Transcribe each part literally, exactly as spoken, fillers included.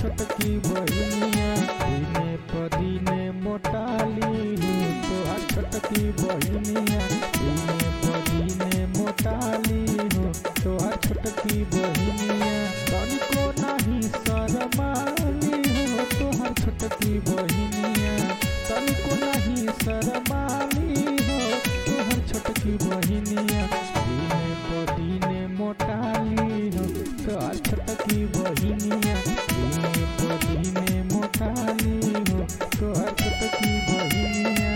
छोटकी बहिनिया दिने पदिने मोटाली हो तोहार छोटकी बहिनिया दिने पदिने मोटाली हो तोहार छोटकी बहिनिया तनिको नहीं शरमाली हो तोहार छोटकी बहिनिया तनिको नहीं शरमाली हो तोहार छोटकी बहिनिया दिने पदिने मोटाली हो तोहार छोटकी बहिनिया दिने पदिने मोटाली हो तोहार छोटकी बहिनिया।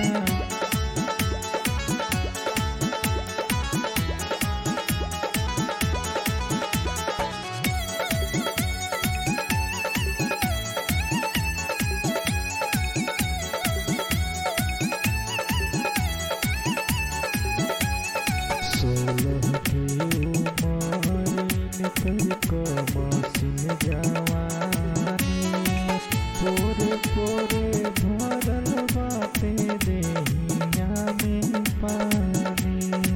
सोलह की उम्र कर कमसिन जवानी पोरे पोरे भरल बाटे देहिया में पानी।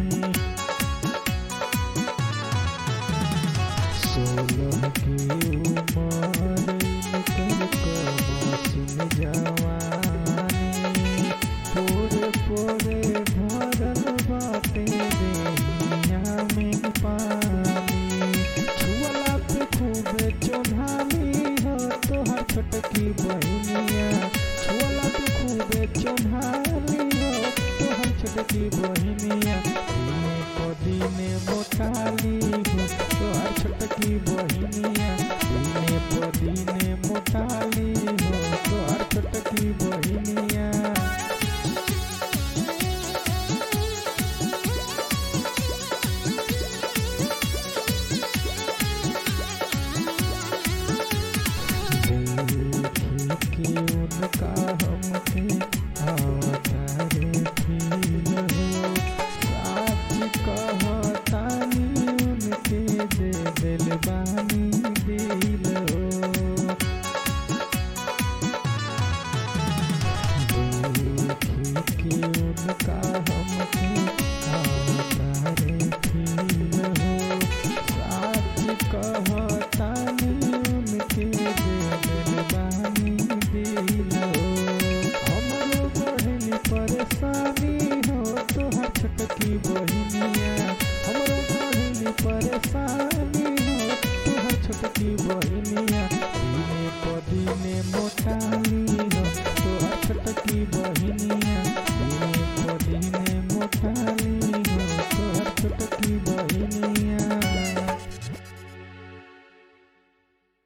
सोलह की उम्र कर कमसिन जवानी पोरे पोरे भरल बाटे देहिया में पानी। छुअला पे खूबे चोन्हाली हो तोहार छोटकी बहिनिया छुअला पे खूबे चोन्हाली हो तोहार छोटकी बहिनिया दिने पदिने मोटाली हो तोहार छोटकी बहिनिया दिने पदिने मोटाली हो तोहार छोटकी बहिनिया। देखी के उनका हमके आवतारे फील हो साच कहतानी उनके दे दिल बानी दिल हो। देखी के उनका हमके आवतारे फील हो साच कहतानी उनके बानी दिल हो। हमरो बढ़ली परेशानी हो तोहार छोटकी बहिनिया हमरो बढ़ली परेशानी हो तोहार छोटकी बहिनिया दिने पदिने मोटाली हो तोहार छोटकी बहिनिया।